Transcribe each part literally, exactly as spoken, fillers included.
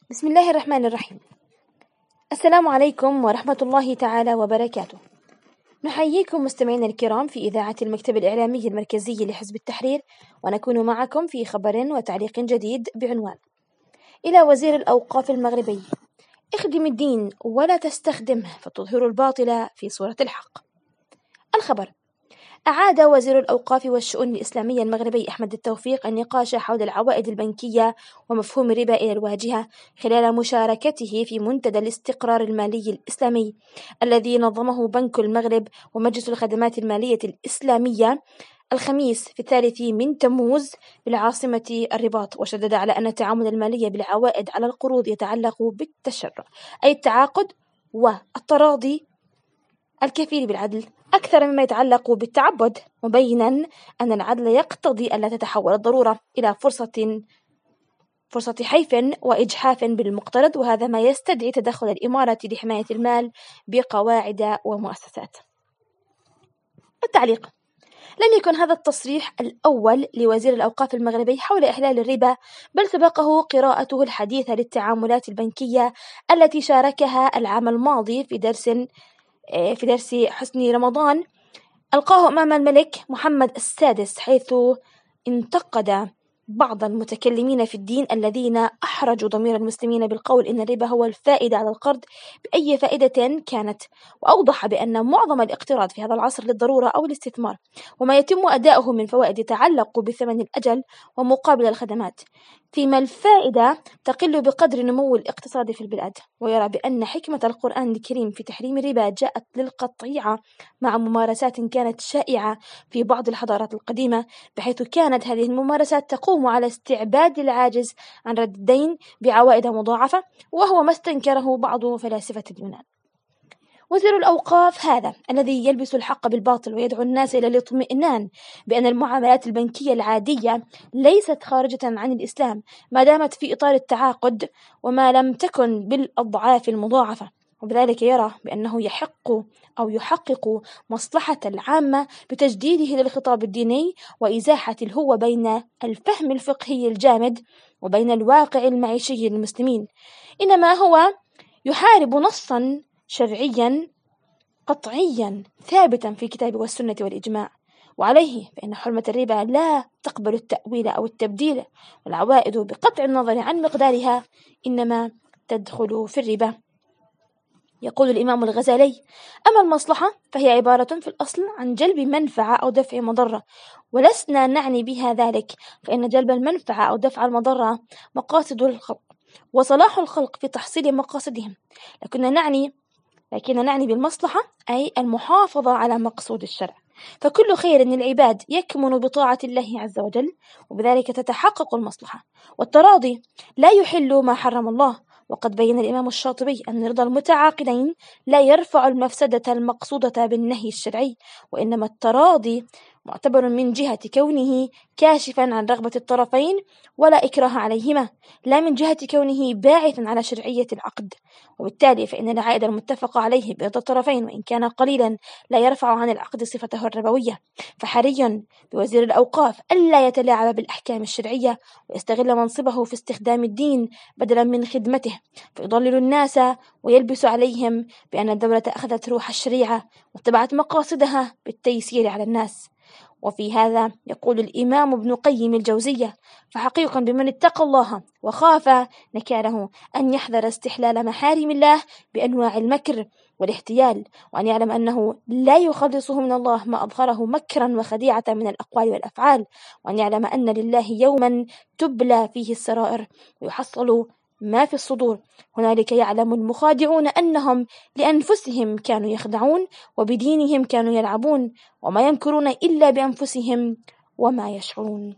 بسم الله الرحمن الرحيم. السلام عليكم ورحمة الله تعالى وبركاته. نحييكم مستمعينا الكرام في إذاعة المكتب الإعلامي المركزي لحزب التحرير، ونكون معكم في خبر وتعليق جديد بعنوان: إلى وزير الأوقاف المغربي: اخدم الدين ولا تستخدمه فتظهر الباطل في صورة الحق. الخبر: أعاد وزير الأوقاف والشؤون الإسلامية المغربي أحمد التوفيق النقاش حول العوائد البنكية ومفهوم الربا إلى الواجهة خلال مشاركته في منتدى الاستقرار المالي الإسلامي الذي نظمه بنك المغرب ومجلس الخدمات المالية الإسلامية الخميس في الثالث من تموز بالعاصمة الرباط، وشدد على أن التعامل المالي بالعوائد على القروض يتعلق بالتشرع، أي التعاقد والتراضي الكفيل بالعدل أكثر مما يتعلق بالتعبد، مبينا أن العدل يقتضي ألا تتحول الضرورة إلى فرصة فرصة حيف وإجحاف بالمقترض، وهذا ما يستدعي تدخل الإمارة لحماية المال بقواعد ومؤسسات. التعليق: لم يكن هذا التصريح الأول لوزير الأوقاف المغربي حول إحلال الربا، بل سبقه قراءته الحديثة للتعاملات البنكية التي شاركها العام الماضي في درس في درس حسن رمضان ألقاه أمام الملك محمد السادس، حيث انتقد بعض المتكلمين في الدين الذين أحرجوا ضمير المسلمين بالقول إن الربا هو الفائدة على القرض بأي فائدة كانت، وأوضح بأن معظم الاقتراض في هذا العصر للضرورة أو الاستثمار، وما يتم أداؤه من فوائد يتعلق بثمن الأجل ومقابل الخدمات، فيما الفائدة تقل بقدر نمو الاقتصاد في البلاد. ويرى بأن حكمة القرآن الكريم في تحريم الربا جاءت للقطيعة مع ممارسات كانت شائعة في بعض الحضارات القديمة، بحيث كانت هذه الممارسات تقوم على استعباد العاجز عن رد الدين بعوائد مضاعفة، وهو ما استنكره بعض فلاسفة اليونان. وزير الأوقاف هذا الذي يلبس الحق بالباطل ويدعو الناس إلى الاطمئنان بأن المعاملات البنكية العادية ليست خارجة عن الإسلام ما دامت في إطار التعاقد وما لم تكن بالأضعاف المضاعفة، وبذلك يرى بأنه يحق أو يحقق مصلحة العامة بتجديده للخطاب الديني وإزاحة الهوة بين الفهم الفقهي الجامد وبين الواقع المعيشي للمسلمين، إنما هو يحارب نصا شرعيا قطعيا ثابتا في الكتاب والسنة والإجماع، وعليه فإن حرمة الربا لا تقبل التأويل أو التبديل، والعوائد بقطع النظر عن مقدارها إنما تدخل في الربا. يقول الإمام الغزالي: أما المصلحة فهي عبارة في الأصل عن جلب منفعة أو دفع مضرة، ولسنا نعني بها ذلك، فإن جلب المنفعة أو دفع المضرة مقاصد الخلق وصلاح الخلق في تحصيل مقاصدهم، لكننا نعني لكننا نعني بالمصلحة أي المحافظة على مقصود الشرع، فكل خير للعباد يكمن بطاعة الله عز وجل، وبذلك تتحقق المصلحة. والتراضي لا يحل ما حرم الله، وقد بين الإمام الشاطبي أن رضا المتعاقدين لا يرفع المفسدة المقصودة بالنهي الشرعي، وإنما التراضي معتبر من جهة كونه كاشفا عن رغبة الطرفين ولا إكراه عليهما، لا من جهة كونه باعثا على شرعية العقد، وبالتالي فإن العائد المتفق عليه برضا الطرفين وإن كان قليلا لا يرفع عن العقد صفته الربوية. فحري بوزير الأوقاف ألا يتلاعب بالأحكام الشرعية ويستغل منصبه في استخدام الدين بدلا من خدمته، فيضلل الناس ويلبس عليهم بأن الدولة أخذت روح الشريعة واتبعت مقاصدها بالتيسير على الناس. وفي هذا يقول الإمام ابن قيم الجوزية: فحقيقا بمن اتقى الله وخاف نكاله أن يحذر استحلال محارم الله بأنواع المكر والاحتيال، وأن يعلم أنه لا يخلصه من الله ما أظهره مكرا وخديعة من الأقوال والأفعال، وأن يعلم أن لله يوما تبلى فيه السرائر ويحصل ما في الصدور، هنالك يعلم المخادعون أنهم لأنفسهم كانوا يخدعون وبدينهم كانوا يلعبون، وما يمكرون إلا بأنفسهم وما يشعرون.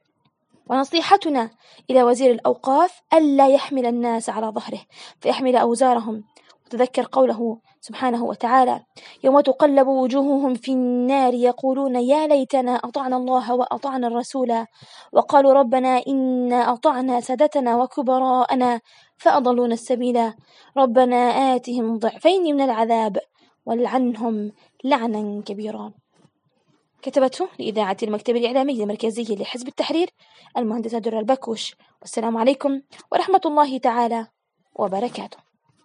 ونصيحتنا إلى وزير الأوقاف ألا يحمل الناس على ظهره فيحمل أوزارهم، وتذكر قوله سبحانه وتعالى: يوم تقلب وجوههم في النار يقولون يا ليتنا أطعنا الله وأطعنا الرسول وقالوا ربنا إنا أطعنا سادتنا وكبراءنا فأضلونا السبيل ربنا آتهم ضعفين من العذاب والعنهم لعنا كبيرا. كتبته لإذاعة المكتب الإعلامي المركزي لحزب التحرير المهندسة درة البكوش. والسلام عليكم ورحمة الله تعالى وبركاته.